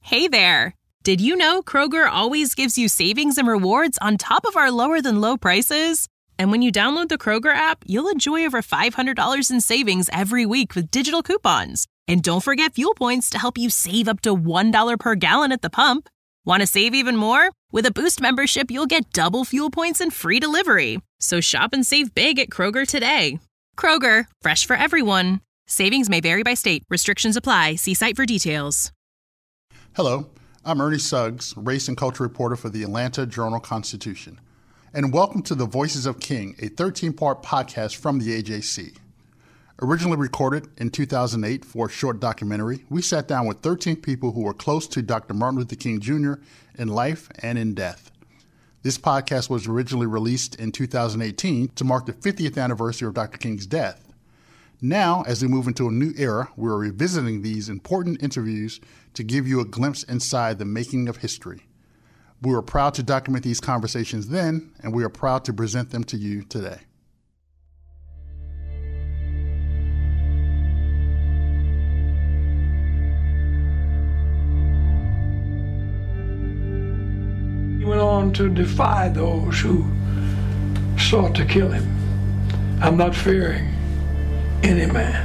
Hey there! Did you know Kroger always gives you savings and rewards on top of our lower-than-low prices? And when you download the Kroger app, you'll enjoy over $500 in savings every week with digital coupons. And don't forget fuel points to help you save up to $1 per gallon at the pump. Want to save even more? With a Boost membership, you'll get double fuel points and free delivery. So shop and save big at Kroger today. Kroger, fresh for everyone. Savings may vary by state. Restrictions apply. See site for details. Hello, I'm Ernie Suggs, race and culture reporter for the Atlanta Journal-Constitution. And welcome to The Voices of King, a 13-part podcast from the AJC. Originally recorded in 2008 for a short documentary, we sat down with 13 people who were close to Dr. Martin Luther King Jr. in life and in death. This podcast was originally released in 2018 to mark the 50th anniversary of Dr. King's death. Now, as we move into a new era, we're revisiting these important interviews to give you a glimpse inside the making of history. We were proud to document these conversations then, and we are proud to present them to you today. He went on to defy those who sought to kill him. I'm not fearing any man.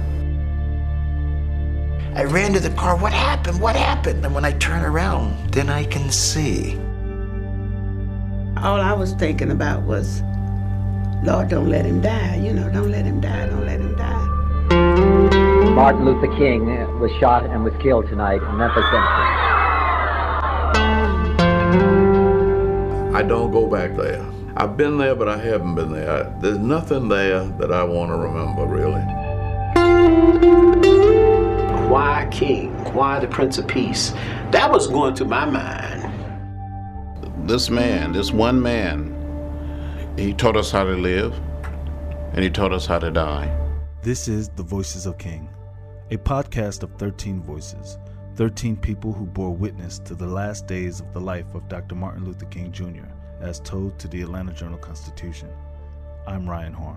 I ran to the car. What happened? What happened? And when I turn around, then I can see. All I was thinking about was, Lord, don't let him die. Don't let him die. Don't let him die. Martin Luther King was shot and was killed tonight in Memphis, Tennessee. I don't go back there. I've been there, but I haven't been there. There's nothing there that I want to remember, really. Why King? Why the Prince of Peace? That was going through my mind. This man, this one man, he taught us how to live, and he taught us how to die. This is The Voices of King, a podcast of 13 voices, 13 people who bore witness to the last days of the life of Dr. Martin Luther King Jr., as told to the Atlanta Journal-Constitution. I'm Ryan Horn.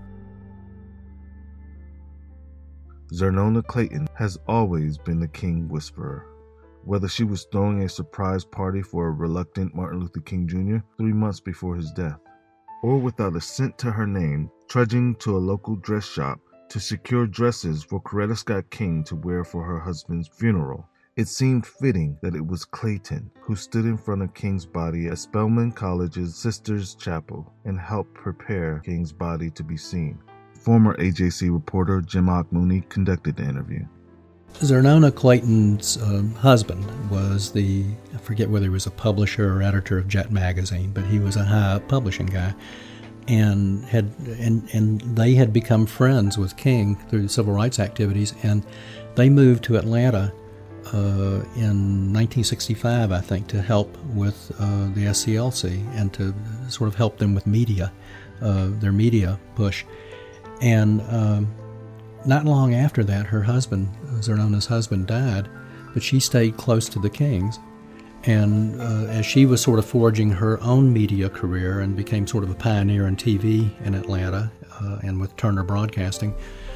Zernona Clayton has always been the King whisperer. Whether she was throwing a surprise party for a reluctant Martin Luther King Jr. 3 months before his death, or without a cent to her name, trudging to a local dress shop to secure dresses for Coretta Scott King to wear for her husband's funeral, it seemed fitting that it was Clayton who stood in front of King's body at Spelman College's Sisters Chapel and helped prepare King's body to be seen. Former AJC reporter Jim Mooney conducted the interview. Zernona Clayton's husband was I forget whether he was a publisher or editor of Jet magazine, but he was a high publishing guy, and they had become friends with King through civil rights activities, and they moved to Atlanta in 1965, I think, to help with the SCLC and to sort of help them with media, their media push. And not long after that, her husband, Zernona's husband, died, but she stayed close to the Kings. And as she was sort of forging her own media career and became sort of a pioneer in TV in Atlanta and with Turner Broadcasting,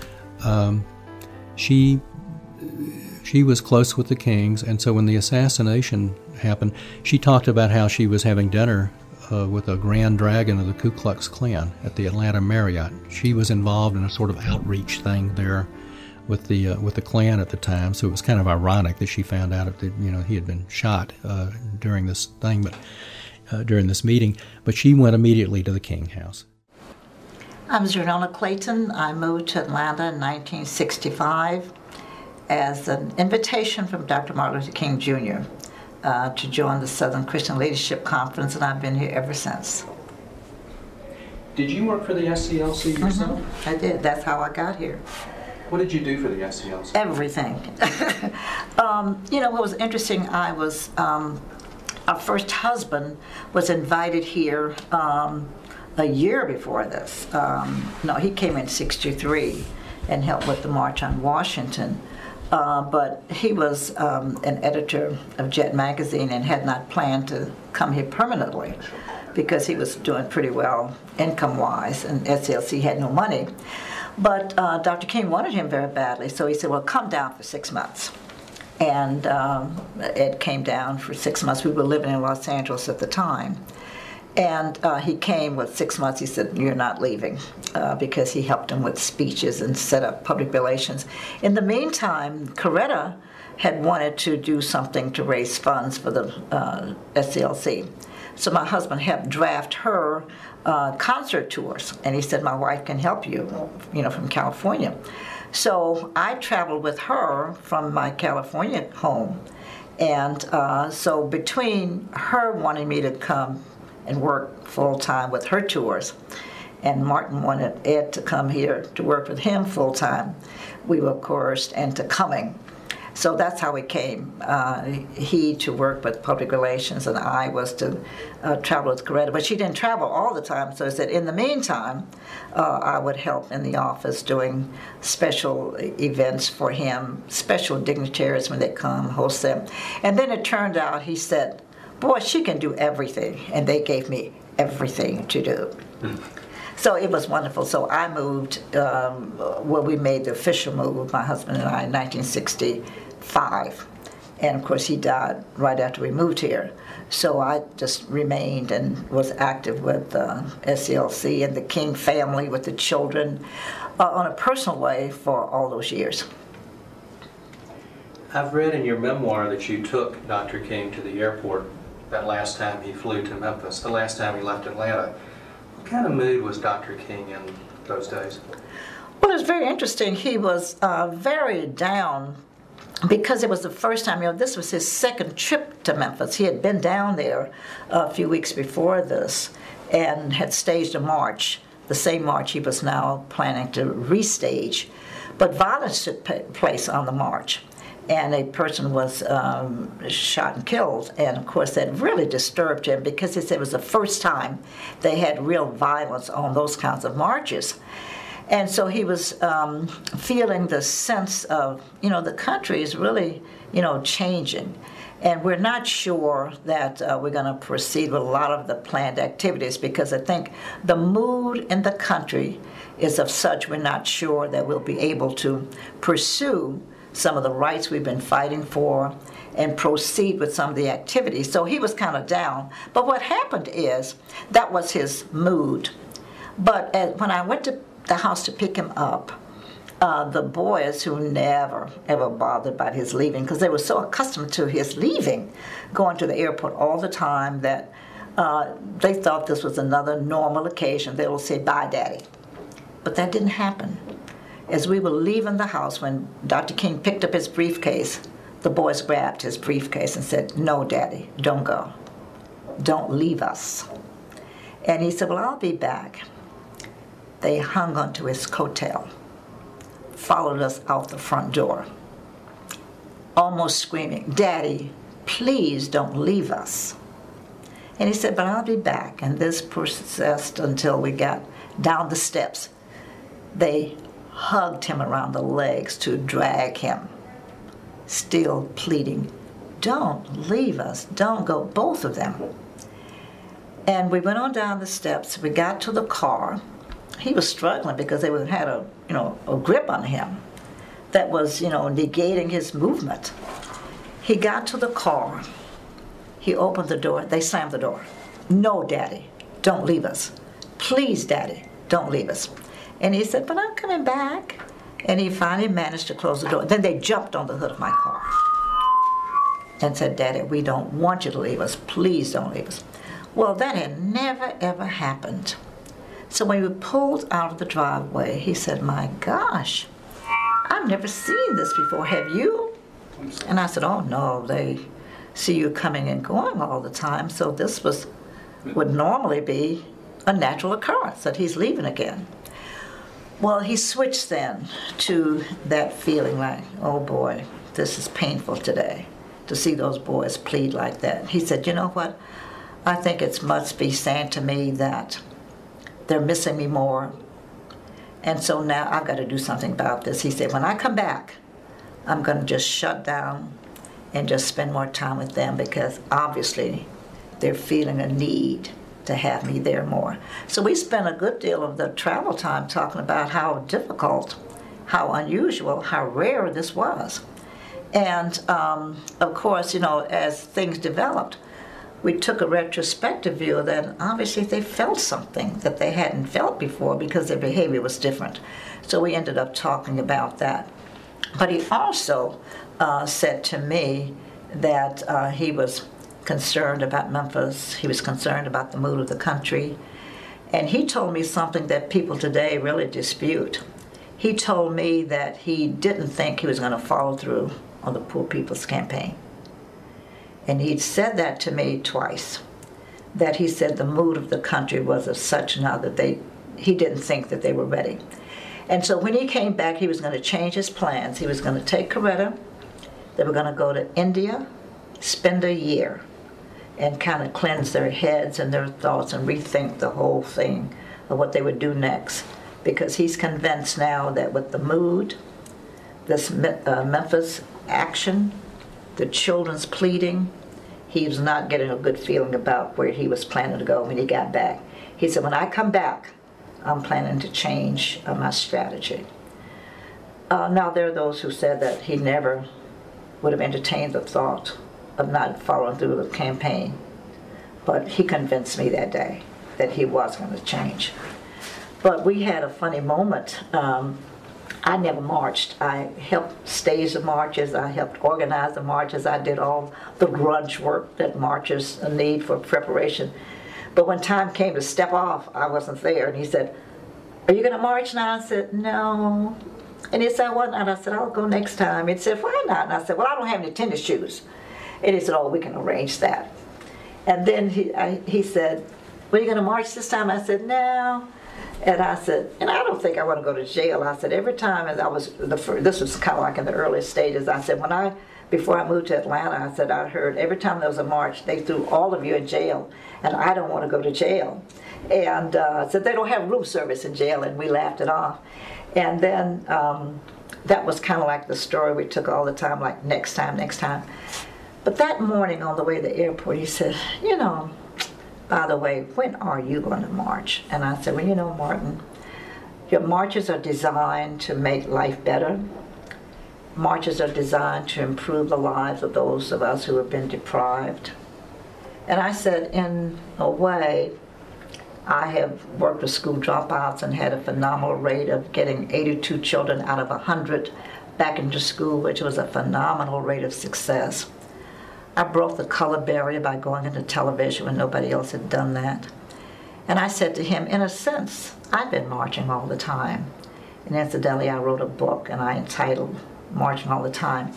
she was close with the Kings. And so when the assassination happened, she talked about how she was having dinner with a Grand Dragon of the Ku Klux Klan at the Atlanta Marriott. She was involved in a sort of outreach thing there with the Klan at the time, so it was kind of ironic that she found out that he had been shot during this thing, during this meeting. But she went immediately to the King house. I'm Zernona Clayton. I moved to Atlanta in 1965 as an invitation from Dr. Martin Luther King Jr. To join the Southern Christian Leadership Conference, and I've been here ever since. Did you work for the SCLC yourself? I did. That's how I got here. What did you do for the SCLC? Everything. What was interesting, I was, our first husband was invited here a year before this. He came in 1963 and helped with the March on Washington. But he was an editor of Jet magazine and had not planned to come here permanently because he was doing pretty well income-wise, and SCLC had no money. But Dr. King wanted him very badly, so he said, well, come down for 6 months. And Ed came down for 6 months. We were living in Los Angeles at the time. And he came with 6 months. He said, "You're not leaving," because he helped him with speeches and set up public relations. In the meantime, Coretta had wanted to do something to raise funds for the SCLC. So my husband helped draft her concert tours. And he said, "My wife can help you, from California." So I traveled with her from my California home. And so between her wanting me to come and work full-time with her tours, and Martin wanted Ed to come here to work with him full-time, we were coerced into coming. So that's how we came. He to work with public relations, and I was to travel with Coretta. But she didn't travel all the time, so I said in the meantime, I would help in the office doing special events for him, special dignitaries when they come, host them. And then it turned out, he said, "Boy, she can do everything," and they gave me everything to do. So it was wonderful. So I moved, we made the official move, my husband and I, in 1965. And of course he died right after we moved here. So I just remained and was active with SCLC and the King family, with the children, on a personal way for all those years. I've read in your memoir that you took Dr. King to the airport that last time he flew to Memphis, the last time he left Atlanta. What kind of mood was Dr. King in those days? Well, it was very interesting. He was very down because it was the first time, this was his second trip to Memphis. He had been down there a few weeks before this and had staged a march, the same march he was now planning to restage. But violence took place on the march, and a person was shot and killed. And of course that really disturbed him because he said it was the first time they had real violence on those kinds of marches. And so he was feeling the sense of, the country is really, changing. And we're not sure that we're going to proceed with a lot of the planned activities because I think the mood in the country is of such we're not sure that we'll be able to pursue some of the rights we've been fighting for and proceed with some of the activities. So he was kind of down. But what happened is that was his mood. But when I went to the house to pick him up, the boys who never ever bothered about his leaving because they were so accustomed to his leaving, going to the airport all the time, that they thought this was another normal occasion. They will say, "Bye, Daddy." But that didn't happen. As we were leaving the house, when Dr. King picked up his briefcase, the boys grabbed his briefcase and said, "No, Daddy, don't go. Don't leave us." And he said, "Well, I'll be back." They hung onto his coattail, followed us out the front door, almost screaming, "Daddy, please don't leave us." And he said, "But I'll be back." And this persisted until we got down the steps. They hugged him around the legs to drag him, still pleading, "Don't leave us, don't go," both of them. And we went on down the steps. We got to the car. He was struggling because they had a grip on him that was, negating his movement. He got to the car. He opened the door. They slammed the door. "No, Daddy, don't leave us. Please, Daddy, don't leave us." And he said, "But I'm coming back." And he finally managed to close the door. Then they jumped on the hood of my car and said, "Daddy, we don't want you to leave us. Please don't leave us." Well, that had never, ever happened. So when we pulled out of the driveway, he said, "My gosh, I've never seen this before. Have you?" And I said, "Oh, no, they see you coming and going all the time. So this would normally be a natural occurrence that he's leaving again." Well, he switched then to that feeling like, "Oh boy, this is painful today to see those boys plead like that." He said, "You know what? I think it must be saying to me that they're missing me more. And so now I've got to do something about this." He said, "When I come back, I'm going to just shut down and just spend more time with them because obviously they're feeling a need to have me there more." So we spent a good deal of the travel time talking about how difficult, how unusual, how rare this was. And of course, you know, as things developed, we took a retrospective view that obviously they felt something that they hadn't felt before because their behavior was different. So we ended up talking about that. But he also said to me that he was concerned about Memphis. He was concerned about the mood of the country. And he told me something that people today really dispute. He told me that he didn't think he was going to follow through on the Poor People's Campaign. And he'd said that to me twice, that he said the mood of the country was of such now that he didn't think that they were ready. And so when he came back, he was going to change his plans. He was going to take Coretta, they were going to go to India, spend a year, and kind of cleanse their heads and their thoughts and rethink the whole thing of what they would do next. Because he's convinced now that with the mood, this Memphis action, the children's pleading, he was not getting a good feeling about where he was planning to go when he got back. He said, when I come back, I'm planning to change my strategy. Now, there are those who said that he never would have entertained the thought of not following through the campaign. But he convinced me that day that he was going to change. But we had a funny moment. I never marched. I helped stage the marches. I helped organize the marches. I did all the grudge work that marchers need for preparation. But when time came to step off, I wasn't there. And he said, "Are you going to march now?" I said, "No." And he said, "Why not?" I said, "I'll go next time." He said, "Why not?" And I said, "Well, I don't have any tennis shoes." And he said, "Oh, we can arrange that." And then he said, "Well, are you going to march this time?" I said, "No." And I said, and I don't think I want to go to jail. I said, every time as I was, this was kind of like in the early stages, I said, before I moved to Atlanta, I said, I heard every time there was a march, they threw all of you in jail, and I don't want to go to jail. And said, they don't have room service in jail, and we laughed it off. And then that was kind of like the story we took all the time, like next time, next time. But that morning on the way to the airport, he said, "You know, by the way, when are you going to march?" And I said, "Well, you know, Martin, your marches are designed to make life better. Marches are designed to improve the lives of those of us who have been deprived." And I said, in a way, I have worked with school dropouts and had a phenomenal rate of getting 82 children out of 100 back into school, which was a phenomenal rate of success. I broke the color barrier by going into television when nobody else had done that. And I said to him, in a sense, I've been marching all the time. And incidentally, I wrote a book and I entitled Marching All the Time.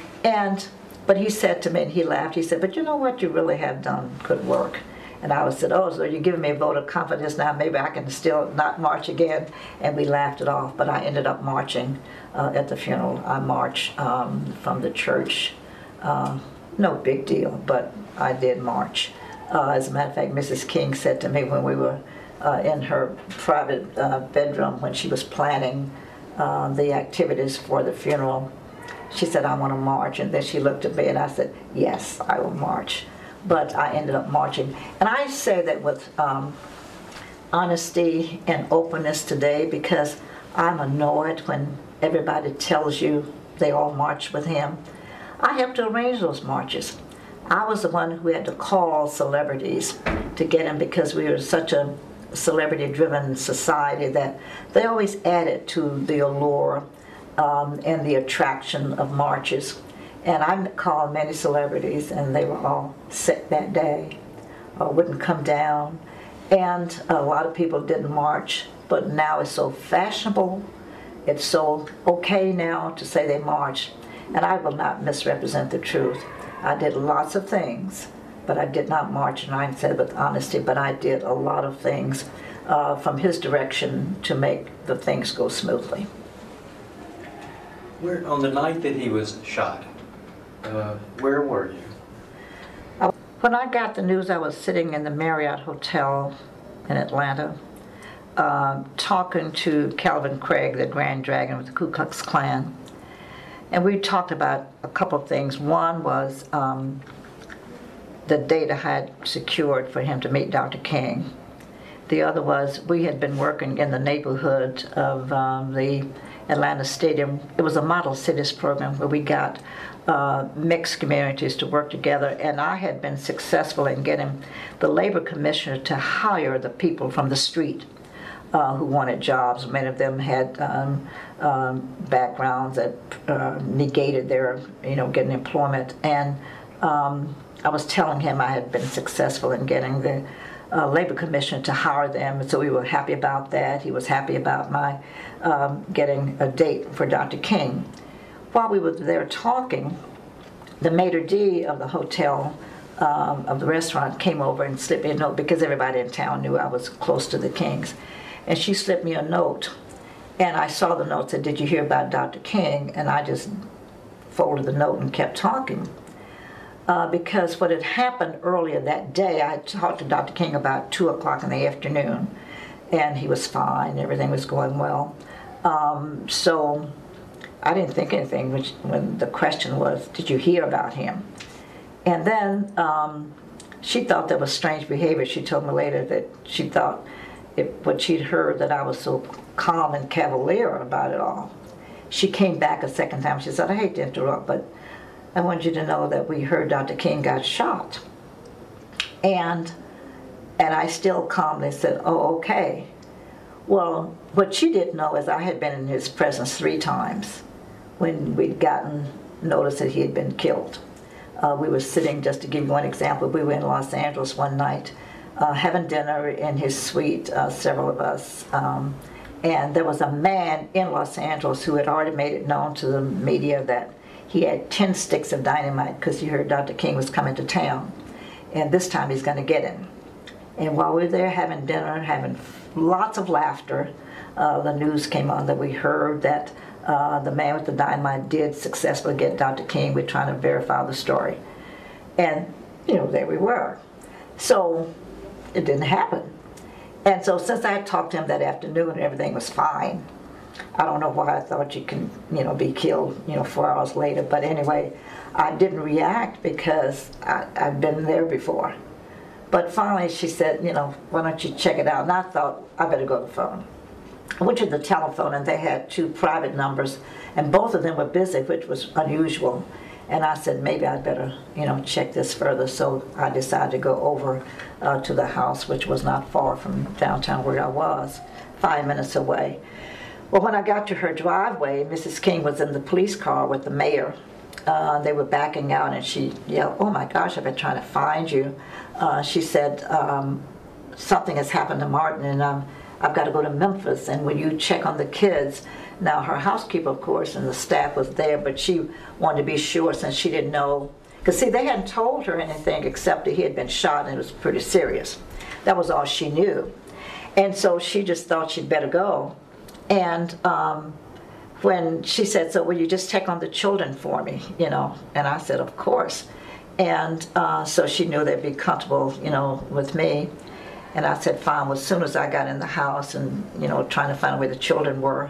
But he said to me, and he laughed, he said, "But you know what you really have done good work." And I said, "Oh, so you're giving me a vote of confidence now, maybe I can still not march again." And we laughed it off, but I ended up marching at the funeral. I marched from the church. No big deal, but I did march. As a matter of fact, Mrs. King said to me when we were in her private bedroom when she was planning the activities for the funeral, she said, "I want to march." And then she looked at me and I said, "Yes, I will march." But I ended up marching. And I say that with honesty and openness today because I'm annoyed when everybody tells you they all marched with him. I have to arrange those marches. I was the one who had to call celebrities to get them because we were such a celebrity-driven society that they always added to the allure and the attraction of marches. And I called many celebrities and they were all sick that day or wouldn't come down. And a lot of people didn't march, but now it's so fashionable. It's so okay now to say they marched. And I will not misrepresent the truth. I did lots of things, but I did not march, and I said it with honesty, but I did a lot of things from his direction to make the things go smoothly. On the night that he was shot, where were you? When I got the news, I was sitting in the Marriott Hotel in Atlanta, talking to Calvin Craig, the Grand Dragon with the Ku Klux Klan. And we talked about a couple of things. One was the date I had secured for him to meet Dr. King. The other was we had been working in the neighborhood of the Atlanta Stadium. It was a Model Cities program where we got mixed communities to work together, and I had been successful in getting the labor commissioner to hire the people from the street who wanted jobs. Many of them had backgrounds that negated their, getting employment. And I was telling him I had been successful in getting the labor commissioner to hire them, and so we were happy about that. He was happy about my getting a date for Dr. King. While we were there talking, the maitre d' of the hotel, of the restaurant, came over and slipped me a note because everybody in town knew I was close to the Kings. And she slipped me a note, and I saw the note, said, "Did you hear about Dr. King?" And I just folded the note and kept talking. Because what had happened earlier that day, I had talked to Dr. King about 2 o'clock in the afternoon, and he was fine, everything was going well. So I didn't think anything when the question was, "Did you hear about him?" And then she thought that was strange behavior. She told me later that she thought what she'd heard, that I was so calm and cavalier about it all. She came back a second time. She said, "I hate to interrupt, but I want you to know that we heard Dr. King got shot." And I still calmly said, "Oh, okay." Well, what she didn't know is I had been in his presence 3 times when we'd gotten notice that he had been killed. We were sitting, just to give you one example, we were in Los Angeles one night, having dinner in his suite, several of us, and there was a man in Los Angeles who had already made it known to the media that he had 10 sticks of dynamite because he heard Dr. King was coming to town, and this time he's going to get him. And while we were there having dinner, having lots of laughter, the news came on that we heard that the man with the dynamite did successfully get Dr. King. We're trying to verify the story. And, there we were. So it didn't happen. And so since I had talked to him that afternoon and everything was fine, I don't know why I thought you can, be killed, 4 hours later. But anyway, I didn't react because I'd been there before. But finally she said, "Why don't you check it out?" And I thought, I better go to the phone. I went to the telephone, and they had 2 private numbers, and both of them were busy, which was unusual. And I said, maybe I'd better, check this further. So I decided to go over to the house, which was not far from downtown where I was, 5 minutes away. Well, when I got to her driveway, Mrs. King was in the police car with the mayor. They were backing out, and she yelled, "Oh my gosh, I've been trying to find you." She said, "Something has happened to Martin, and I've got to go to Memphis, and will you check on the kids?" Now, her housekeeper, of course, and the staff was there, but she wanted to be sure since she didn't know. Because, see, they hadn't told her anything except that he had been shot, and it was pretty serious. That was all she knew. And so she just thought she'd better go. And when she said, "So will you just check on the children for me?" And I said, "Of course." And so she knew they'd be comfortable, with me. And I said, "Fine." Well, as soon as I got in the house and, trying to find out where the children were,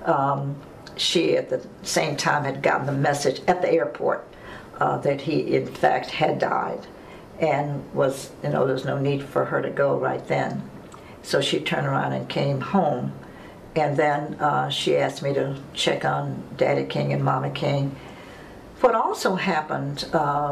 she at the same time had gotten the message at the airport that he, in fact, had died, and was, there was no need for her to go right then. So she turned around and came home. And then she asked me to check on Daddy King and Mama King. What also happened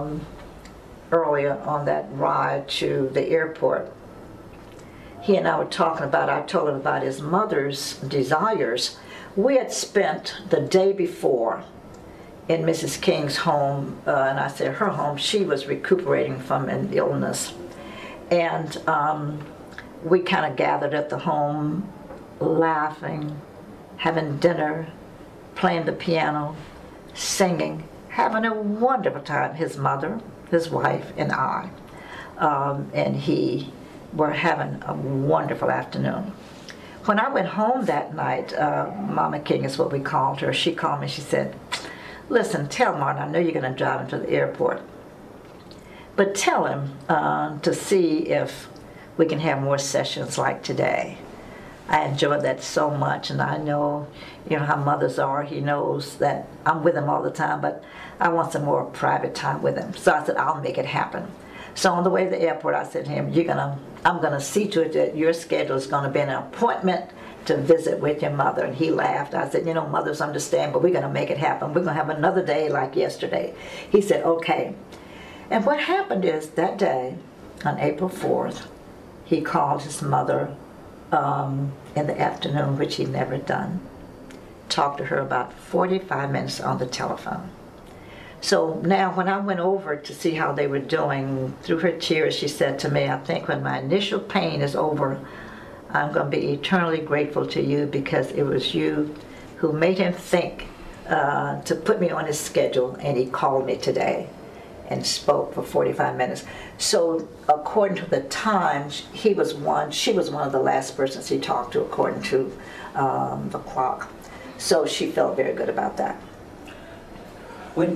earlier on that ride to the airport, he and I were talking about, I told him about his mother's desires. We had spent the day before in Mrs. King's home, and I said her home, she was recuperating from an illness. And we kind of gathered at the home, laughing, having dinner, playing the piano, singing, having a wonderful time, his mother, his wife, and I. And he were having a wonderful afternoon. When I went home that night, Mama King is what we called her, she called me, she said, "Listen, tell Martin, I know you're going to drive him to the airport, but tell him to see if we can have more sessions like today." I enjoyed that so much, and I know, how mothers are. He knows that I'm with him all the time, but I want some more private time with him. So I said, I'll make it happen. So on the way to the airport, I said to him, I'm going to see to it that your schedule is going to be an appointment to visit with your mother. And he laughed. I said, mothers understand, but we're going to make it happen. We're going to have another day like yesterday. He said, okay. And what happened is that day, on April 4th, he called his mother in the afternoon, which he'd never done. Talked to her about 45 minutes on the telephone. So now when I went over to see how they were doing, through her tears, she said to me, I think when my initial pain is over, I'm going to be eternally grateful to you because it was you who made him think to put me on his schedule, and he called me today and spoke for 45 minutes. So according to the time, she was one of the last persons he talked to according to the clock. So she felt very good about that. When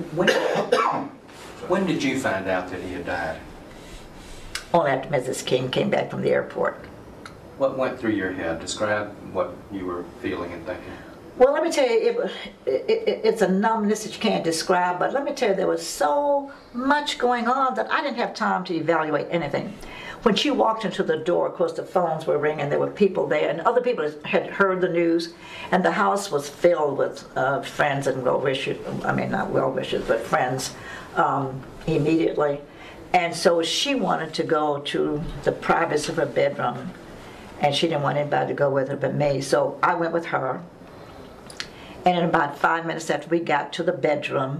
did you find out that he had died? Only after Mrs. King came back from the airport. What went through your head? Describe what you were feeling and thinking. Well, let me tell you, it's a numbness that you can't describe, but let me tell you, there was so much going on that I didn't have time to evaluate anything. When she walked into the door, of course, the phones were ringing, there were people there, and other people had heard the news, and the house was filled with friends and well-wishers, not well-wishers, but friends immediately. And so she wanted to go to the privacy of her bedroom, and she didn't want anybody to go with her but me, so I went with her. And in about 5 minutes after we got to the bedroom,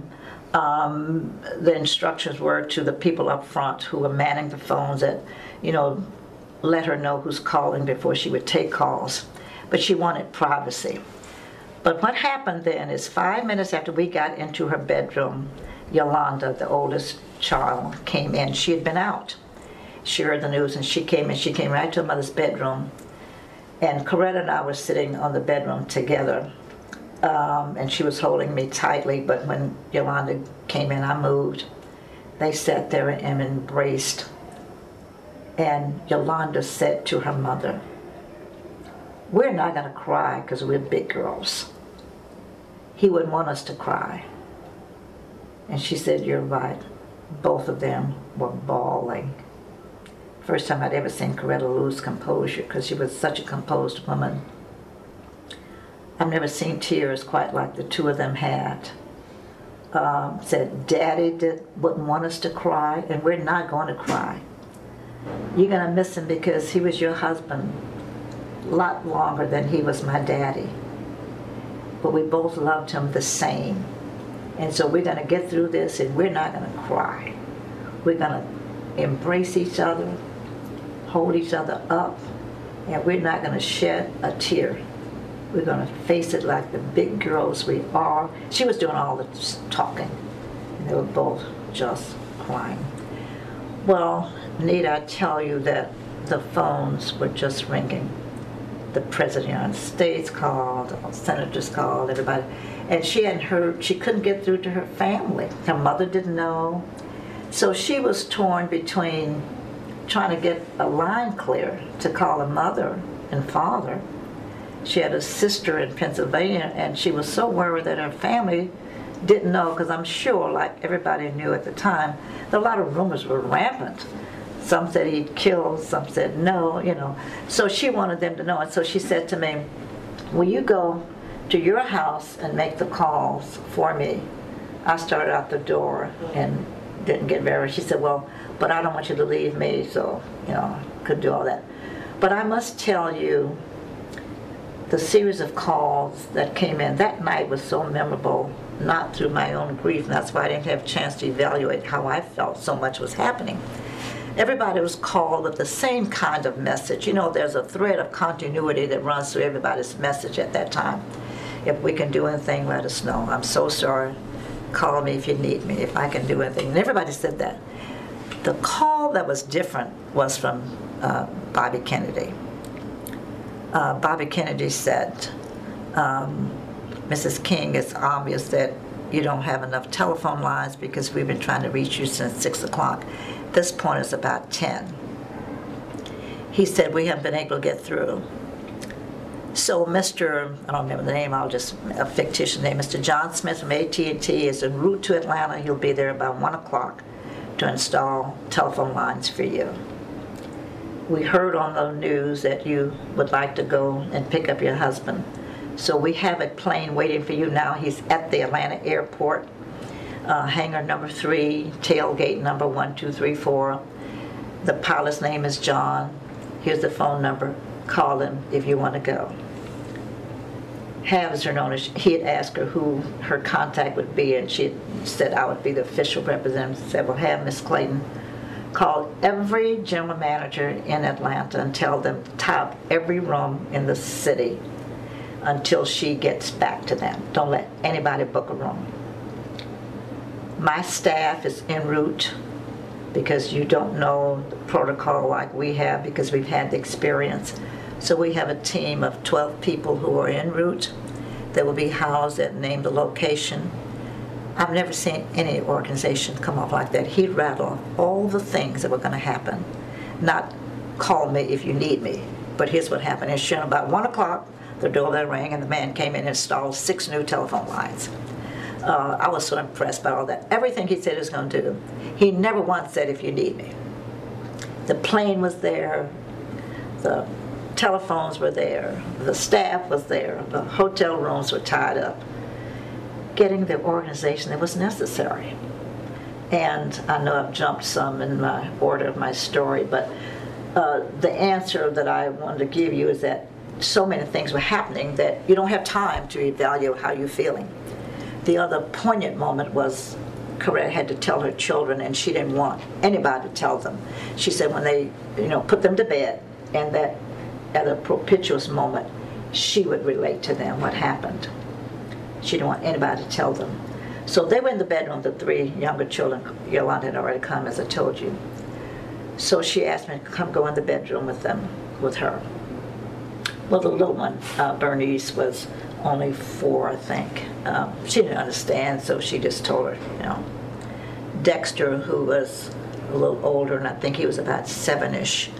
the instructions were to the people up front who were manning the phones that, let her know who's calling before she would take calls. But she wanted privacy. But what happened then is 5 minutes after we got into her bedroom, Yolanda, the oldest child, came in. She had been out. She heard the news and she came right to her mother's bedroom. And Coretta and I were sitting on the bedroom together. And she was holding me tightly, but when Yolanda came in, I moved. They sat there and embraced. And Yolanda said to her mother, we're not going to cry because we're big girls. He wouldn't want us to cry. And she said, you're right. Both of them were bawling. First time I'd ever seen Coretta lose composure because she was such a composed woman. I've never seen tears quite like the two of them had. Said, Daddy wouldn't want us to cry, and we're not going to cry. You're going to miss him because he was your husband a lot longer than he was my daddy. But we both loved him the same. And so we're going to get through this, and we're not going to cry. We're going to embrace each other, hold each other up, and we're not going to shed a tear. We're going to face it like the big girls we are. She was doing all the talking, and they were both just crying. Well, need I tell you that the phones were just ringing. The President of the United States called, the senators called, everybody. And she hadn't heard, she couldn't get through to her family. Her mother didn't know. So she was torn between trying to get a line clear to call her mother and father. She had a sister in Pennsylvania, and she was so worried that her family didn't know, because I'm sure, like everybody knew at the time, a lot of rumors were rampant. Some said he'd killed, some said no, So she wanted them to know, and so she said to me, will you go to your house and make the calls for me? I started out the door and didn't get very, she said, well, but I don't want you to leave me, so, couldn't do all that. But I must tell you, the series of calls that came in that night was so memorable, not through my own grief, and that's why I didn't have a chance to evaluate how I felt. So much was happening. Everybody was called with the same kind of message. There's a thread of continuity that runs through everybody's message at that time. If we can do anything, let us know. I'm so sorry. Call me if you need me, if I can do anything. And everybody said that. The call that was different was from Bobby Kennedy. Bobby Kennedy said, Mrs. King, it's obvious that you don't have enough telephone lines because we've been trying to reach you since 6 o'clock. This point is about 10. He said, we haven't been able to get through. So Mr., I don't remember the name, a fictitious name, Mr. John Smith from AT&T is en route to Atlanta. He'll be there about 1 o'clock to install telephone lines for you. we heard on the news that you would like to go and pick up your husband. So we have a plane waiting for you now. He's at the Atlanta airport, hangar number 3, tailgate number 1234. The pilot's name is John. Here's the phone number. Call him if you want to go. Halves are known as, he had asked her who her contact would be, and she said I would be the official representative. She said, well, have Miss Clayton call every general manager in Atlanta and tell them to tie up every room in the city until she gets back to them. Don't let anybody book a room. My staff is en route because you don't know the protocol like we have because we've had the experience. So we have a team of 12 people who are en route that will be housed at name the location. I've never seen any organization come up like that. He'd rattle off all the things that were going to happen. Not call me if you need me, but here's what happened. It's shown about 1 o'clock, the doorbell rang, and the man came in and installed 6 new telephone lines. I was so impressed by all that. Everything he said he was going to do. He never once said, if you need me. The plane was there. The telephones were there. The staff was there. The hotel rooms were tied up. Getting the organization that was necessary. And I know I've jumped some in my order of my story, but the answer that I wanted to give you is that so many things were happening that you don't have time to evaluate how you're feeling. The other poignant moment was Coretta had to tell her children, and she didn't want anybody to tell them. She said when they, put them to bed, and that at a propitious moment, she would relate to them what happened. She didn't want anybody to tell them. So they were in the bedroom, the 3 younger children. Yolanda had already come, as I told you. So she asked me to come go in the bedroom with her. Well, the little one, Bernice, was only 4, I think. She didn't understand, so she just told her, Dexter, who was a little older, and I think he was about 7-ish,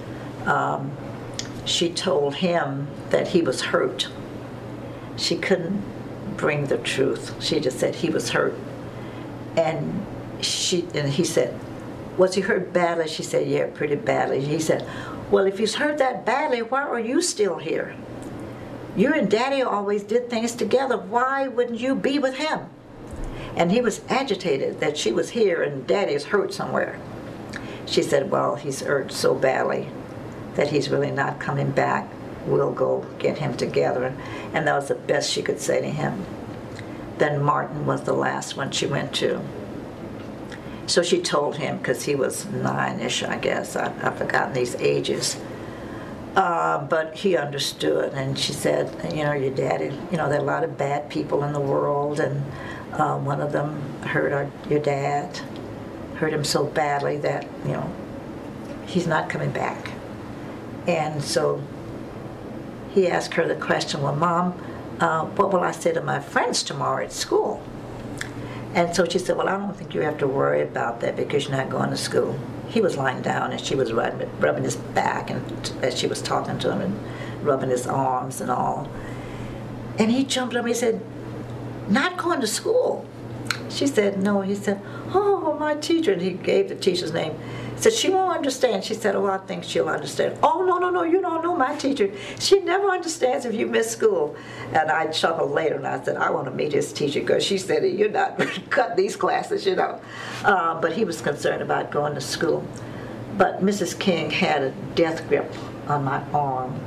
she told him that he was hurt. She couldn't bring the truth. She just said he was hurt. And he said, was he hurt badly? She said, yeah, pretty badly. He said, well, if he's hurt that badly, why are you still here? You and Daddy always did things together. Why wouldn't you be with him? And he was agitated that she was here and Daddy is hurt somewhere. She said, well, he's hurt so badly that he's really not coming back. We'll go get him together. And that was the best she could say to him. Then Martin was the last one she went to. So she told him, because he was 9-ish, I guess. I've forgotten these ages. But he understood, and she said, your daddy, there are a lot of bad people in the world, and one of them hurt your dad, hurt him so badly that, he's not coming back. And so he asked her the question, well, Mom, what will I say to my friends tomorrow at school? And so she said, well, I don't think you have to worry about that because you're not going to school. He was lying down and she was rubbing his back and as she was talking to him and rubbing his arms and all. And he jumped up and he said, not going to school? She said, no. He said, oh, my teacher. And he gave the teacher's name. He said, she won't understand. She said, oh, I think she'll understand. Oh, no, you don't know my teacher. She never understands if you miss school. And I chuckled later and I said, I want to meet his teacher because she said, you're not cut these classes, But he was concerned about going to school. But Mrs. King had a death grip on my arm.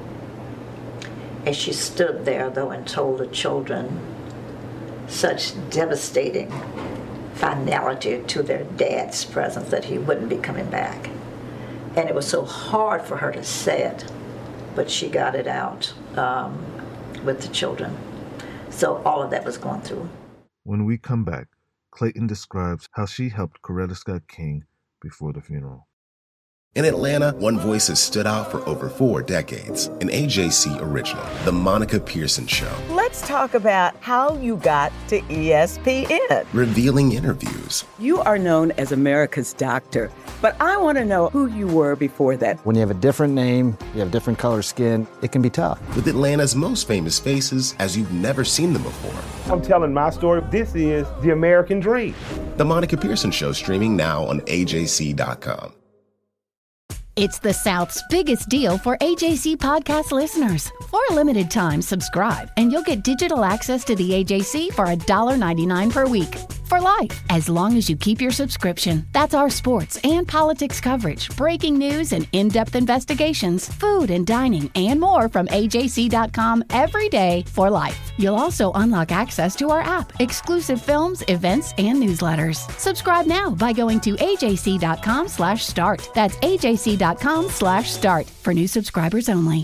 And she stood there, though, and told the children such devastating finality to their dad's presence that he wouldn't be coming back. And it was so hard for her to say it, but she got it out with the children. So all of that was going through. When we come back, Clayton describes how she helped Coretta Scott King before the funeral. In Atlanta, one voice has stood out for over 4 decades. An AJC original, The Monica Pearson Show. Let's talk about how you got to ESPN. Revealing interviews. You are known as America's doctor, but I want to know who you were before that. When you have a different name, you have different color skin, it can be tough. With Atlanta's most famous faces as you've never seen them before. I'm telling my story. This is the American dream. The Monica Pearson Show, streaming now on AJC.com. It's the South's biggest deal for AJC podcast listeners. For a limited time, subscribe, and you'll get digital access to the AJC for $1.99 per week. For life, as long as you keep your subscription. That's our sports and politics coverage, breaking news and in-depth investigations, food and dining, and more from AJC.com every day for life. You'll also unlock access to our app, exclusive films, events, and newsletters. Subscribe now by going to AJC.com/start. That's AJC.com/start for new subscribers only.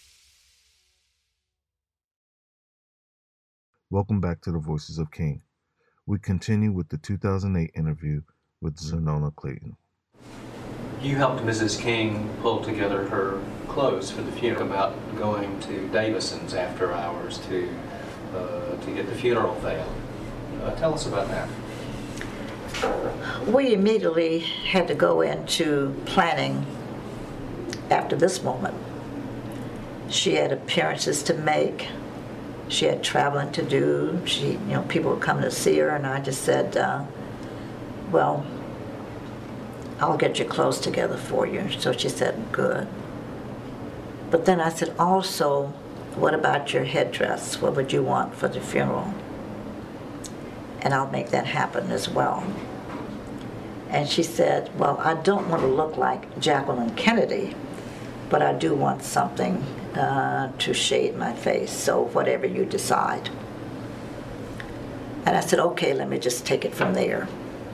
Welcome back to the Voices of King. We continue with the 2008 interview with Zernona Clayton. You helped Mrs. King pull together her clothes for the funeral, about going to Davison's after hours to get the funeral veil. Tell us about that. We immediately had to go into planning after this moment. She had appearances to make. She had traveling to do. People were coming to see her, and I just said, well, I'll get your clothes together for you. So she said, good. But then I said, also, what about your headdress? What would you want for the funeral? And I'll make that happen as well. And she said, well, I don't want to look like Jacqueline Kennedy, but I do want something to shade my face, so whatever you decide. And I said, okay, let me just take it from there.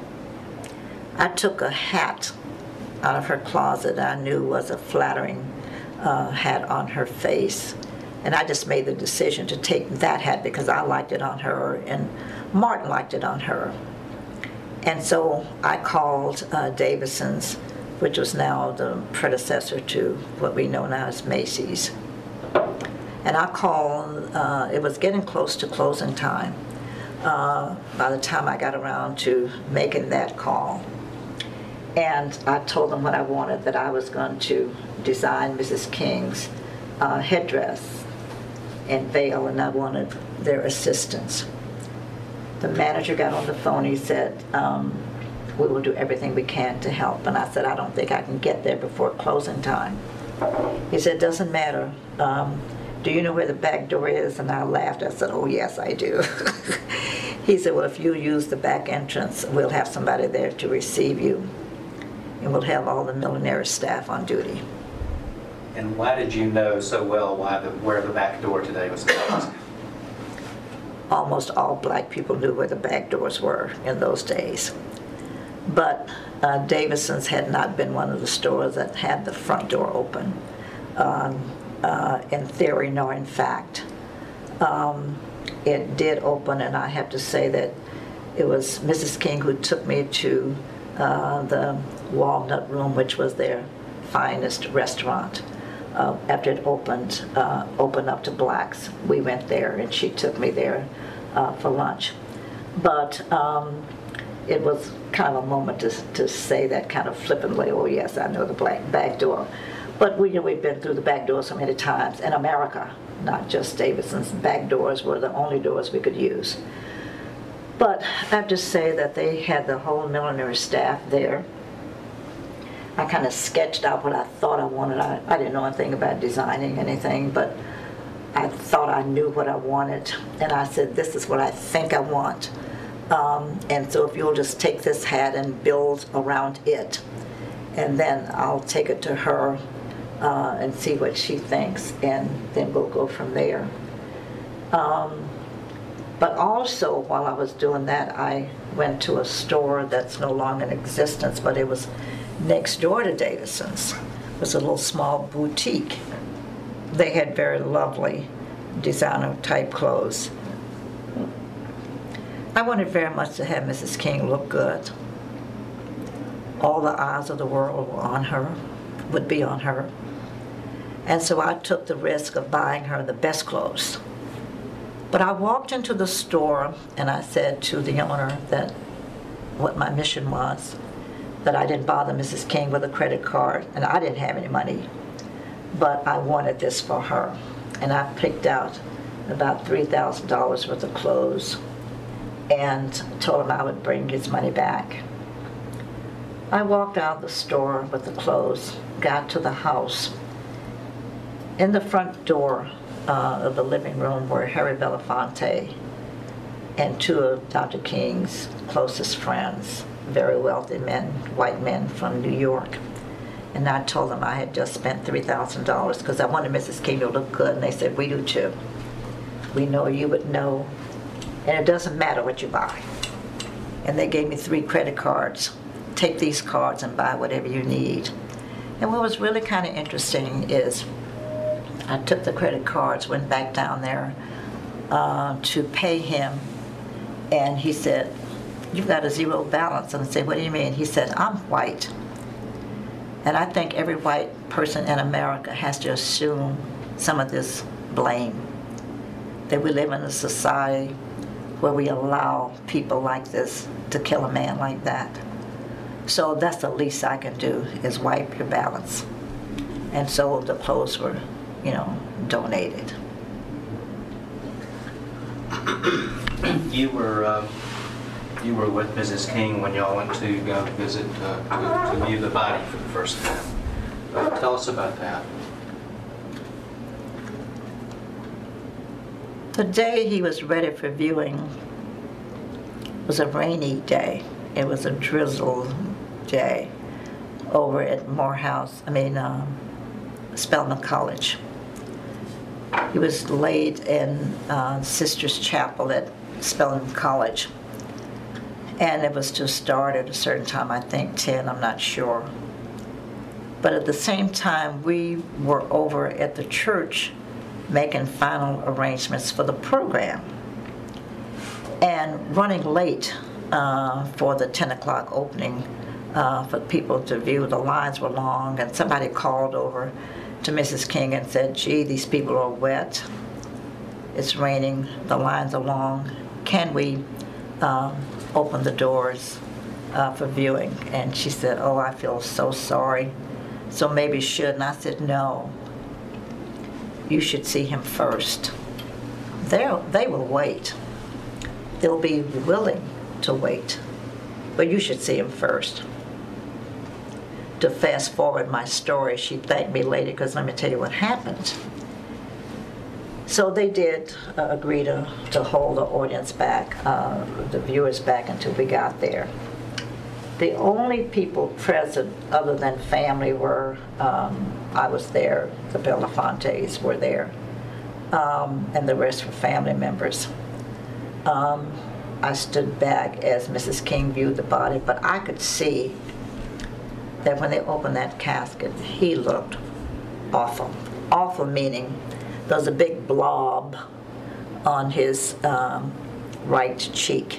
I took a hat out of her closet I knew was a flattering hat on her face, and I just made the decision to take that hat because I liked it on her and Martin liked it on her. And so I called Davison's, which was now the predecessor to what we know now as Macy's. And I called, it was getting close to closing time by the time I got around to making that call. And I told them what I wanted, that I was going to design Mrs. King's headdress and veil, and I wanted their assistance. The manager got on the phone, he said, we will do everything we can to help. And I said, I don't think I can get there before closing time. He said, doesn't matter. Do you know where the back door is? And I laughed. I said, oh, yes, I do. He said, well, if you use the back entrance, we'll have somebody there to receive you. And we'll have all the millinery staff on duty. And why did you know so well where the back door today was closed? Almost all black people knew where the back doors were in those days. But Davison's had not been one of the stores that had the front door open, in theory nor in fact. It did open, and I have to say that it was Mrs. King who took me to the Walnut Room, which was their finest restaurant. After it opened up to blacks, we went there, and she took me there for lunch. But it was kind of a moment to say that kind of flippantly, oh yes, I know the back door. But we've been through the back door so many times in America, not just Davison's. Back doors were the only doors we could use. But I have to say that they had the whole millinery staff there. I kind of sketched out what I thought I wanted. I didn't know anything about designing anything, but I thought I knew what I wanted. And I said, this is what I think I want. And so if you'll just take this hat and build around it, and then I'll take it to her and see what she thinks, and then we'll go from there. But also, while I was doing that, I went to a store that's no longer in existence, but it was next door to Davison's. It was a little small boutique. They had very lovely designer-type clothes. I wanted very much to have Mrs. King look good. All the eyes of the world were on her, would be on her. And so I took the risk of buying her the best clothes. But I walked into the store and I said to the owner that what my mission was, that I didn't bother Mrs. King with a credit card, and I didn't have any money, but I wanted this for her. And I picked out about $3,000 worth of clothes and told him I would bring his money back. I walked out of the store with the clothes, got to the house. In the front door of the living room were Harry Belafonte and two of Dr. King's closest friends, very wealthy men, white men from New York. And I told them I had just spent $3,000 because I wanted Mrs. King to look good, and they said, we do too. We know you would know, and it doesn't matter what you buy. And they gave me 3 credit cards. Take these cards and buy whatever you need. And what was really kind of interesting is I took the credit cards, went back down there to pay him, and he said, you've got a zero balance. And I said, what do you mean? He said, I'm white. And I think every white person in America has to assume some of this blame, that we live in a society where we allow people like this to kill a man like that. So that's the least I can do, is wipe your balance. And so the clothes were, donated. You were with Mrs. King when y'all went to go visit to view the body for the first time. Tell us about that. The day he was ready for viewing was a rainy day. It was a drizzle day over at Spelman College. He was laid in Sister's Chapel at Spelman College. And it was to start at a certain time, I think 10, I'm not sure. But at the same time, we were over at the church making final arrangements for the program. And running late for the 10 o'clock opening for people to view. The lines were long, and somebody called over to Mrs. King and said, gee, these people are wet. It's raining, the lines are long. Can we open the doors for viewing? And she said, oh, I feel so sorry. So maybe you should. And I said, no. You should see him first. They will wait. They'll be willing to wait. But you should see him first. To fast forward my story, she thanked me later, because let me tell you what happened. So they did agree to hold the audience back, the viewers back, until we got there. The only people present other than family were, I was there, the Belafontes were there, and the rest were family members. I stood back as Mrs. King viewed the body, but I could see that when they opened that casket, he looked awful. Awful meaning there was a big blob on his right cheek.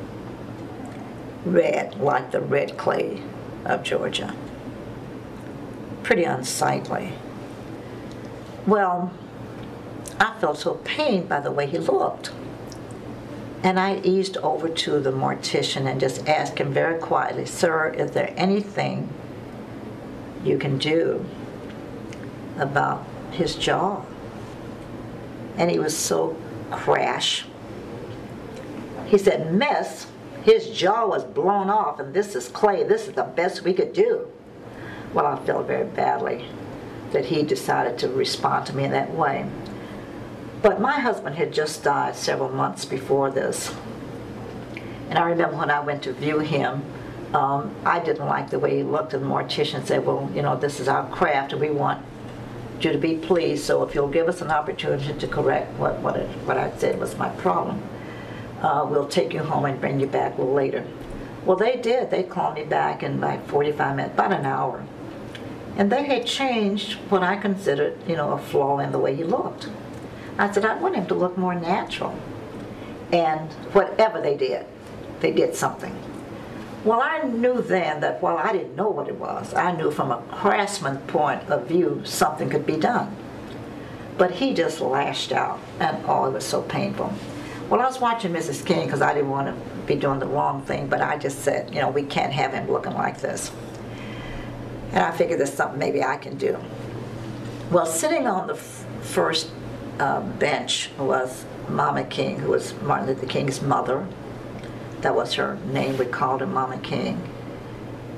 Red, like the red clay of Georgia. Pretty unsightly. Well, I felt so pained by the way he looked. And I eased over to the mortician and just asked him very quietly, sir, is there anything you can do about his jaw? And he was so crash. He said, miss, his jaw was blown off, and this is clay. This is the best we could do. Well, I felt very badly that he decided to respond to me in that way. But my husband had just died several months before this. And I remember when I went to view him, I didn't like the way he looked, and the mortician said, well, this is our craft, and we want you to be pleased, so if you'll give us an opportunity to correct what I said was my problem, we'll take you home and bring you back a little later. Well, they did. They called me back in like 45 minutes, about an hour. And they had changed what I considered, a flaw in the way he looked. I said, I want him to look more natural. And whatever they did something. Well, I knew then that while I didn't know what it was, I knew from a craftsman point of view something could be done. But he just lashed out, and it was so painful. Well, I was watching Mrs. King because I didn't want to be doing the wrong thing, but I just said, we can't have him looking like this. And I figured there's something maybe I can do. Well, sitting on the first bench was Mama King, who was Martin Luther King's mother. That was her name. We called her Mama King.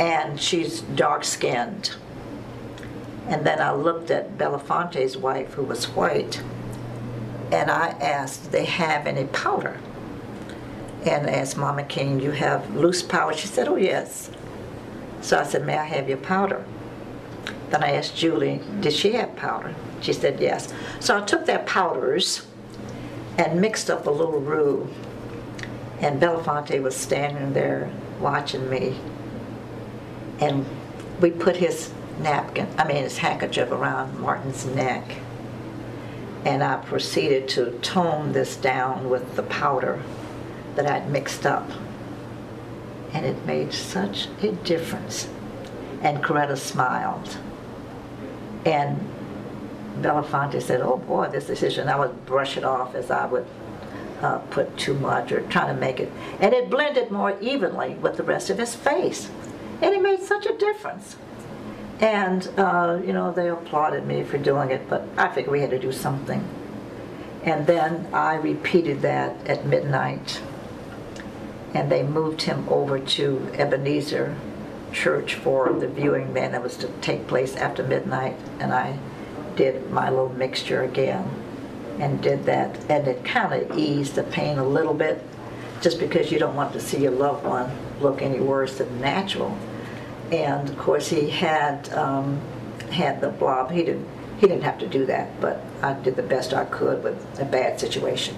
and she's dark-skinned. And then I looked at Belafonte's wife, who was white, and I asked, do they have any powder? And I asked Mama King, you have loose powder? She said, oh, yes. So I said, may I have your powder? Then I asked Julie, did she have powder? She said, yes. So I took their powders and mixed up a little roux. And Belafonte was standing there watching me. And we put his his handkerchief around Martin's neck. And I proceeded to tone this down with the powder that I'd mixed up. And it made such a difference. And Coretta smiled. And Belafonte said, oh boy, this decision. I would brush it off as I would put too much or trying to make it. And it blended more evenly with the rest of his face. And it made such a difference. And, they applauded me for doing it, but I figured we had to do something. And then I repeated that at midnight. And they moved him over to Ebenezer Church for the viewing then that was to take place after midnight. And I did my little mixture again and did that. And it kind of eased the pain a little bit, just because you don't want to see your loved one look any worse than natural. And of course he had the blob. He didn't have to do that, but I did the best I could with a bad situation.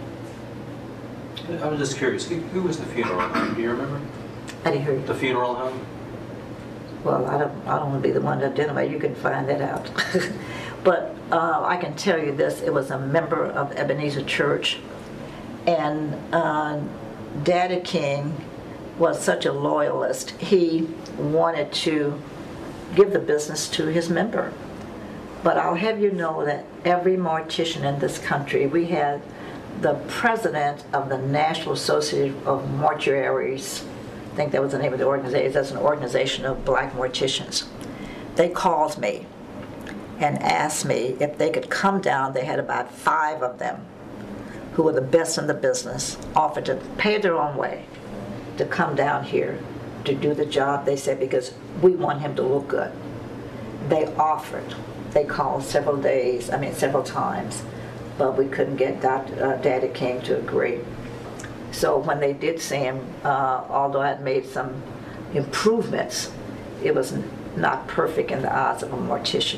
I'm just curious, who was the funeral home? Do you remember? I didn't hear you. The funeral home? Well, I don't want to be the one to identify. You can find that out. But I can tell you this: it was a member of Ebenezer Church, and Daddy King was such a loyalist. He wanted to give the business to his member. But I'll have you know that every mortician in this country, we had the president of the National Association of Mortuaries, I think that was the name of the organization, that's an organization of black morticians. They called me and asked me if they could come down. They had about 5 of them who were the best in the business, offered to pay their own way to come down here to do the job, they said, because we want him to look good. They offered. They called several times, but we couldn't get Daddy King to agree. So when they did see him, although I had made some improvements, it was not perfect in the eyes of a mortician.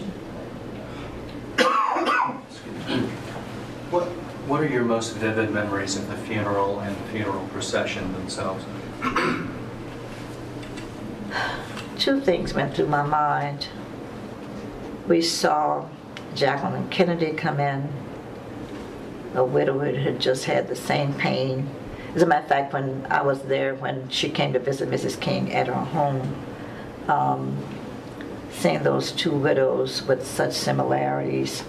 What are your most vivid memories of the funeral and the funeral procession themselves? 2 things went through my mind. We saw Jacqueline Kennedy come in, a widow who had just had the same pain. As a matter of fact, when I was there, when she came to visit Mrs. King at her home, seeing those 2 widows with such similarities,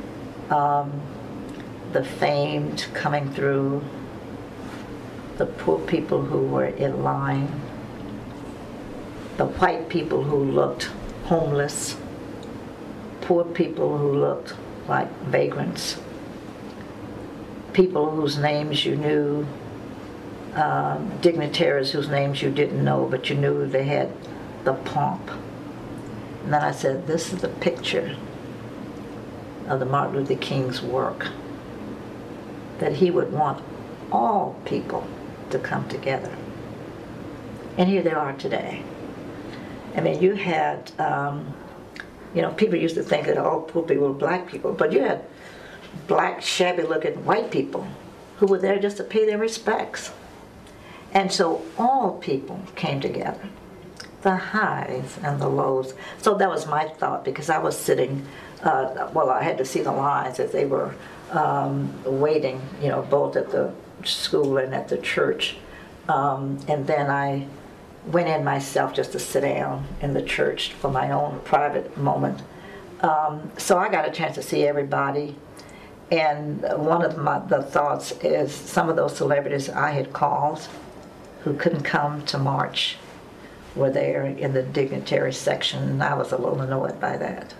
the famed coming through, the poor people who were in line, the white people who looked homeless, poor people who looked like vagrants, people whose names you knew, dignitaries whose names you didn't know, but you knew they had the pomp. And then I said, this is a picture of the Martin Luther King's work, that he would want all people to come together. And here they are today. I mean, you had, people used to think that all poor people were black people, but you had black, shabby-looking white people who were there just to pay their respects. And so all people came together, the highs and the lows. So that was my thought, because I was sitting, I had to see the lines as they were waiting, both at the school and at the church. And then I went in myself just to sit down in the church for my own private moment. So I got a chance to see everybody. And one of the thoughts is some of those celebrities I had called who couldn't come to march were there in the dignitary section, and I was a little annoyed by that.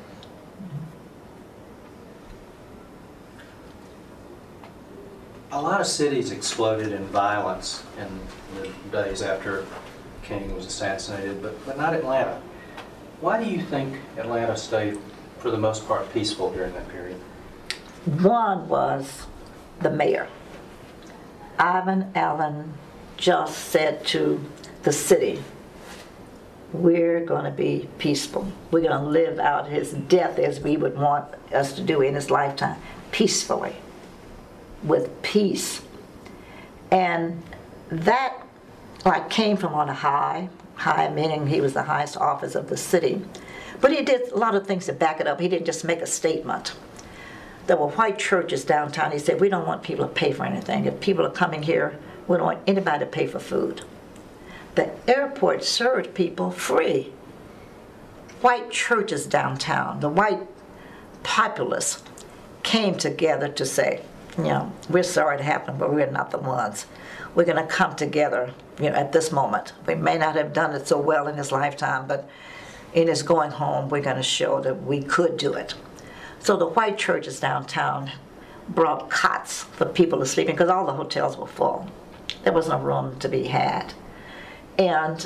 A lot of cities exploded in violence in the days after King was assassinated, but not Atlanta. Why do you think Atlanta stayed, for the most part, peaceful during that period? One was the mayor. Ivan Allen just said to the city, we're going to be peaceful. We're going to live out his death as we would want us to do in his lifetime, peacefully, with peace. And that came from on a high meaning he was the highest office of the city. But he did a lot of things to back it up. He didn't just make a statement. There were white churches downtown. He said, we don't want people to pay for anything. If people are coming here, we don't want anybody to pay for food. The airport served people free. White churches downtown, the white populace came together to say, we're sorry it happened, but we're not the ones. We're going to come together, at this moment. We may not have done it so well in his lifetime, but in his going home, we're going to show that we could do it. So the white churches downtown brought cots for people to sleep in because all the hotels were full. There was no room to be had. And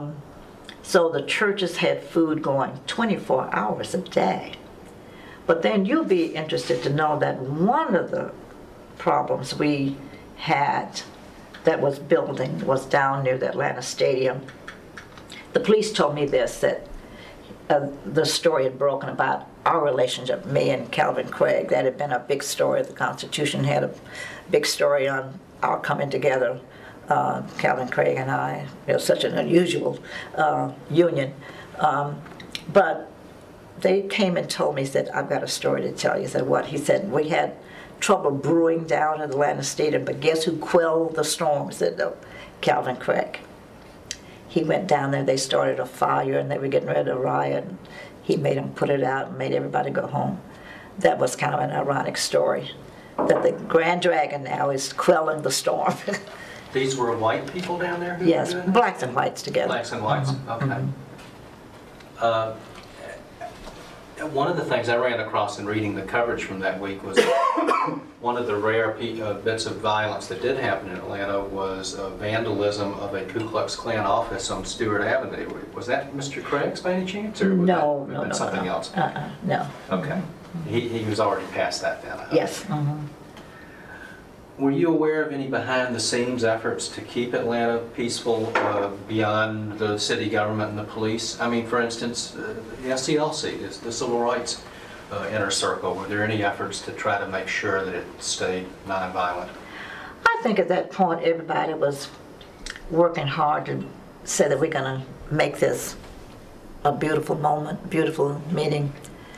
so the churches had food going 24 hours a day. But then you'll be interested to know that one of the problems we had that was building was down near the Atlanta Stadium. The police told me this, that the story had broken about our relationship, me and Calvin Craig. That had been a big story. The Constitution had a big story on our coming together, Calvin Craig and I. It was such an unusual union. But they came and told me, said, I've got a story to tell you. I said, what? He said, we had trouble brewing down at Atlanta Stadium, but guess who quelled the storm? Said Calvin Craig. He went down there, they started a fire, and they were getting ready to riot. And he made them put it out and made everybody go home. That was kind of an ironic story, that the Grand Dragon now is quelling the storm. These were white people down there? Yes, blacks and whites together. Blacks and whites, okay. One of the things I ran across in reading the coverage from that week was one of the rare bits of violence that did happen in Atlanta was vandalism of a Ku Klux Klan office on Stewart Avenue. Was that Mr. Craig's by any chance? Or No. Something else? No. Okay. He was already past that then? Yes. Were you aware of any behind-the-scenes efforts to keep Atlanta peaceful beyond the city government and the police? I mean, for instance, the SCLC, the Civil Rights Inner Circle, were there any efforts to try to make sure that it stayed nonviolent? I think at that point everybody was working hard to say that we're going to make this a beautiful moment, beautiful meeting.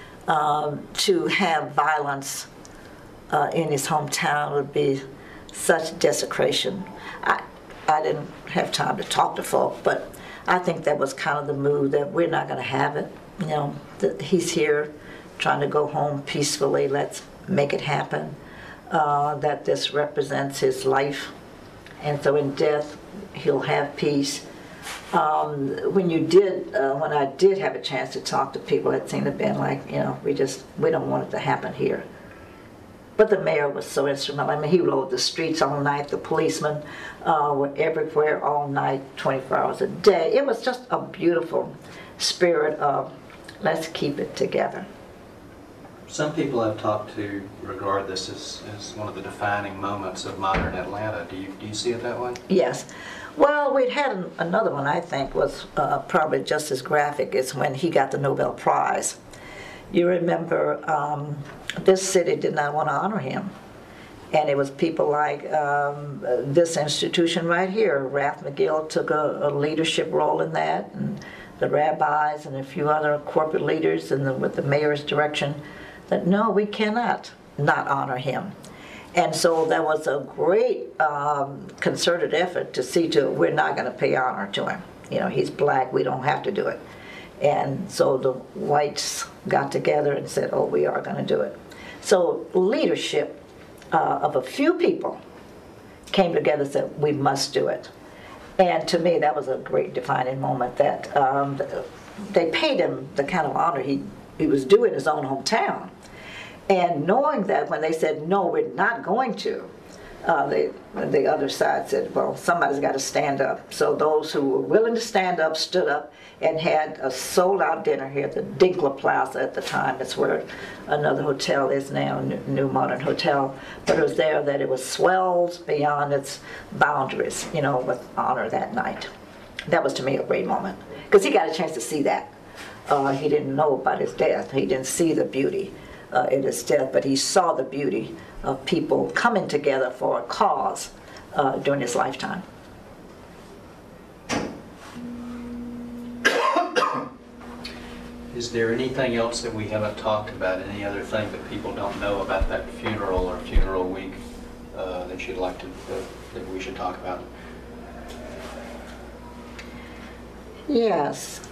To have violence in his hometown would be such desecration. I didn't have time to talk to folk, but I think that was kind of the mood that we're not going to have it. That he's here trying to go home peacefully. Let's make it happen. That this represents his life, and so in death he'll have peace. When I did have a chance to talk to people, it seemed to have been like, we don't want it to happen here. But the mayor was so instrumental. I mean, he rode the streets all night. The policemen were everywhere all night, 24 hours a day. It was just a beautiful spirit of let's keep it together. Some people I've talked to regard this as one of the defining moments of modern Atlanta. Do you see it that way? Yes. Well, we'd had another one, I think, was probably just as graphic. It's when he got the Nobel Prize. You remember this city did not want to honor him. And it was people like this institution right here. Ralph McGill took a leadership role in that, and the rabbis and a few other corporate leaders, and with the mayor's direction, that no, we cannot not honor him. And so there was a great concerted effort to see to it, we're not going to pay honor to him. He's black, we don't have to do it. And so the whites got together and said, oh, we are going to do it. So leadership of a few people came together and said, we must do it. And to me, that was a great defining moment that they paid him the kind of honor he was due in his own hometown. And knowing that when they said, no, we're not going to, the other side said, well, somebody's got to stand up. So those who were willing to stand up stood up and had a sold-out dinner here at the Dinkler Plaza at the time. It's where another hotel is now, New Modern Hotel. But it was there that it was swelled beyond its boundaries, you know, with honor that night. That was to me a great moment, because he got a chance to see that. He didn't know about his death. He didn't see the beauty in his death, but he saw the beauty of people coming together for a cause during his lifetime. Is there anything else that we haven't talked about, any other thing that people don't know about that funeral or funeral week that you'd like to, that we should talk about? Yes.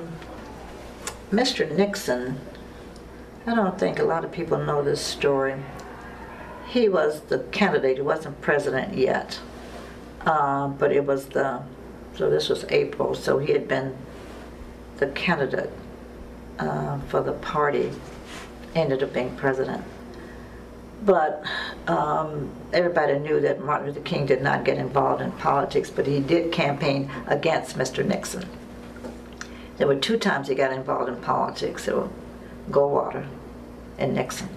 Mr. Nixon, I don't think a lot of people know this story. He was the candidate. He wasn't president yet. But it was so this was April, so he had been the candidate for the party, ended up being president. But everybody knew that Martin Luther King did not get involved in politics, but he did campaign against Mr. Nixon. There were 2 times he got involved in politics. There were Goldwater and Nixon.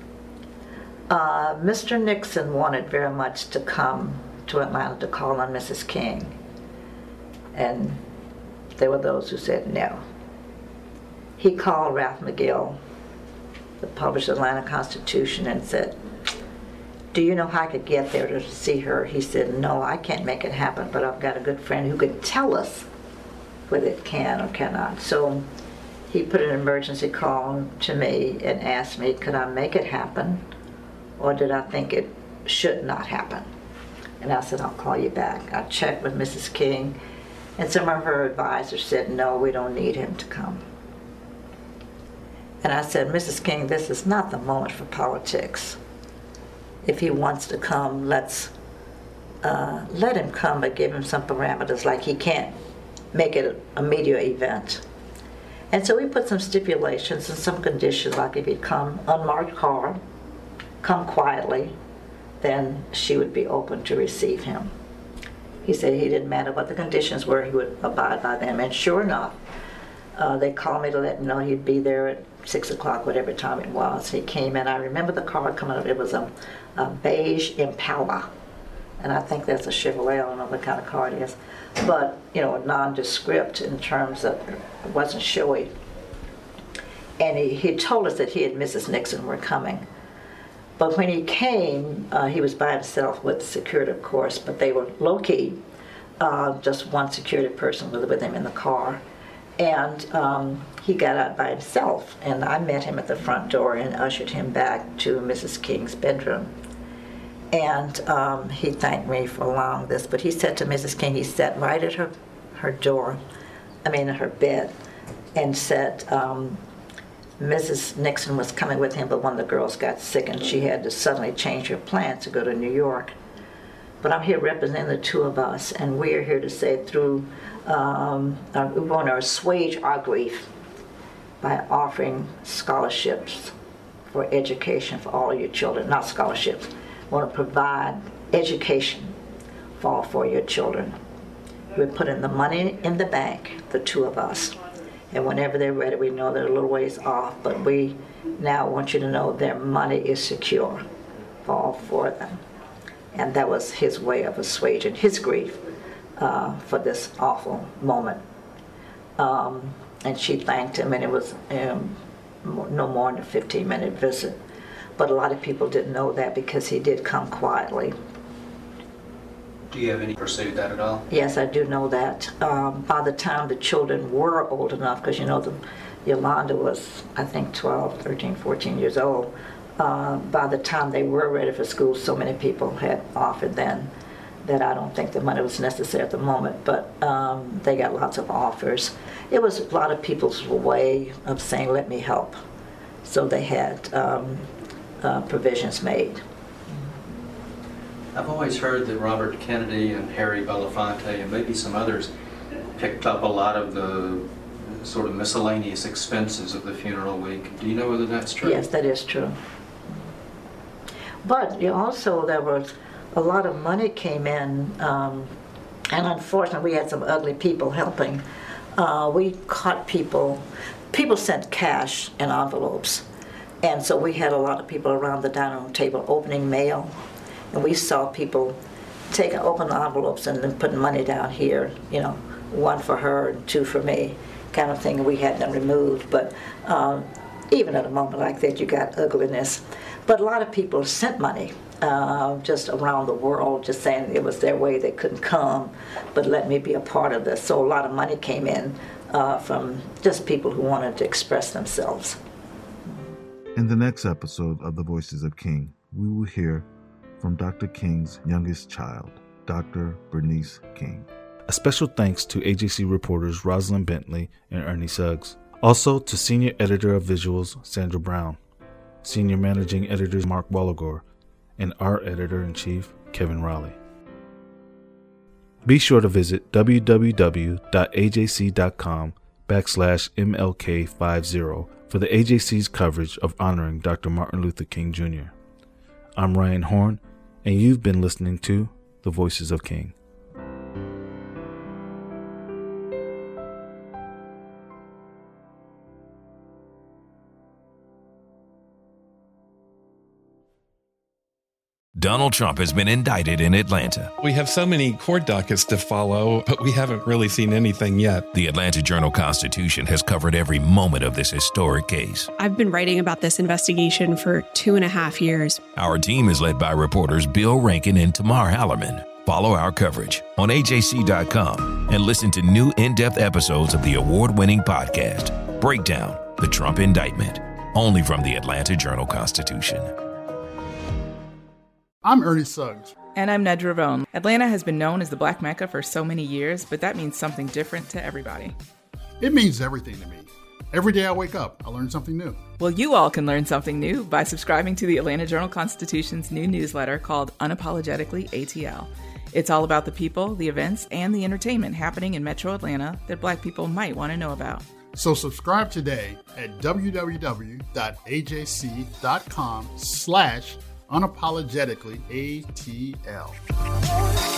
Mr. Nixon wanted very much to come to Atlanta to call on Mrs. King. And there were those who said no. He called Ralph McGill, the published Atlanta Constitution, and said, do you know how I could get there to see her? He said, no, I can't make it happen, but I've got a good friend who could tell us whether it can or cannot. So he put an emergency call to me and asked me, could I make it happen, or did I think it should not happen? And I said, I'll call you back. I checked with Mrs. King, and some of her advisors said, no, we don't need him to come. And I said, Mrs. King, this is not the moment for politics. If he wants to come, let him come, but give him some parameters, like he can't make it a media event. And so we put some stipulations and some conditions, like if he'd come unmarked car, come quietly, then she would be open to receive him. He said he didn't matter what the conditions were, he would abide by them. And sure enough, they called me to let me know he'd be there at 6 o'clock, whatever time it was. He came in. I remember the car coming up. It was a beige Impala. And I think that's a Chevrolet. I don't know what kind of car it is. But, you know, nondescript in terms of, it wasn't showy. And he told us that he and Mrs. Nixon were coming. But when he came, he was by himself with security, of course, but they were low-key. Just one security person was with him in the car. And he got out by himself, and I met him at the front door and ushered him back to Mrs. King's bedroom. And he thanked me for allowing this, but he said to Mrs. King, he sat right at her door, her bed, and said Mrs. Nixon was coming with him, but one of the girls got sick and she had to suddenly change her plans to go to New York. But I'm here representing the 2 of us, and we are here to say through, we want to assuage our grief by offering scholarships for education for all of your children, not scholarships. We want to provide education for all 4 of your children. We're putting the money in the bank, the 2 of us, and whenever they're ready, we know they're a little ways off, but we now want you to know their money is secure for all 4 of them. And that was his way of assuaging his grief for this awful moment. And she thanked him, and it was no more than a 15-minute visit. But a lot of people didn't know that because he did come quietly. Do you have any pursued that at all? Yes, I do know that. By the time the children were old enough, because Yolanda was, I think, 12, 13, 14 years old. By the time they were ready for school, so many people had offered then that I don't think the money was necessary at the moment, but they got lots of offers. It was a lot of people's way of saying, let me help. So they had provisions made. I've always heard that Robert Kennedy and Harry Belafonte and maybe some others picked up a lot of the sort of miscellaneous expenses of the funeral week. Do you know whether that's true? Yes, that is true. But also there was a lot of money came in, and unfortunately we had some ugly people helping. We caught people sent cash in envelopes, and so we had a lot of people around the dining room table opening mail, and we saw people taking open envelopes and then putting money down here, you know, 1 for her and 2 for me, kind of thing, and we had them removed. But even at a moment like that, you got ugliness. But a lot of people sent money just around the world, just saying it was their way, they couldn't come, but let me be a part of this. So a lot of money came in from just people who wanted to express themselves. In the next episode of The Voices of King, we will hear from Dr. King's youngest child, Dr. Bernice King. A special thanks to AJC reporters Rosalind Bentley and Ernie Suggs. Also to Senior Editor of Visuals, Sandra Brown, Senior Managing Editors Mark Walligore, and Art Editor-in-Chief, Kevin Raleigh. Be sure to visit www.ajc.com/MLK50 for the AJC's coverage of honoring Dr. Martin Luther King Jr. I'm Ryan Horn, and you've been listening to The Voices of King. Donald Trump has been indicted in Atlanta. We have so many court dockets to follow, but we haven't really seen anything yet. The Atlanta Journal-Constitution has covered every moment of this historic case. I've been writing about this investigation for 2.5 years. Our team is led by reporters Bill Rankin and Tamar Hallerman. Follow our coverage on AJC.com and listen to new in-depth episodes of the award-winning podcast, Breakdown, the Trump Indictment, only from the Atlanta Journal-Constitution. I'm Ernie Suggs. And I'm Nedra Ravone. Atlanta has been known as the Black Mecca for so many years, but that means something different to everybody. It means everything to me. Every day I wake up, I learn something new. Well, you all can learn something new by subscribing to the Atlanta Journal-Constitution's new newsletter called Unapologetically ATL. It's all about the people, the events, and the entertainment happening in Metro Atlanta that Black people might want to know about. So subscribe today at www.ajc.com/unapologetically ATL.